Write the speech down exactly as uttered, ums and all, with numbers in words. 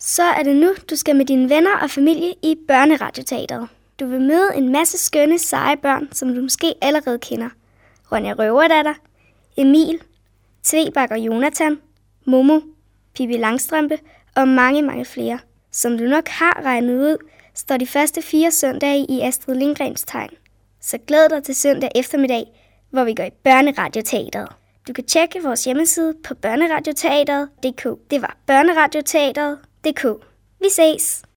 Så er det nu, du skal med dine venner og familie i Børneradioteatret. Du vil møde en masse skønne, seje børn, som du måske allerede kender. Ronja Røverdatter, Emil, Tvebak og Jonathan, Momo, Pippi Langstrømpe og mange, mange flere. Som du nok har regnet ud, står de første fire søndage i Astrid Lindgrens tegn. Så glæd dig til søndag eftermiddag, hvor vi går i Børneradioteatret. Du kan tjekke vores hjemmeside på børneradioteatret punktum d k. Det var børneradioteatret punktum d k. Vi ses!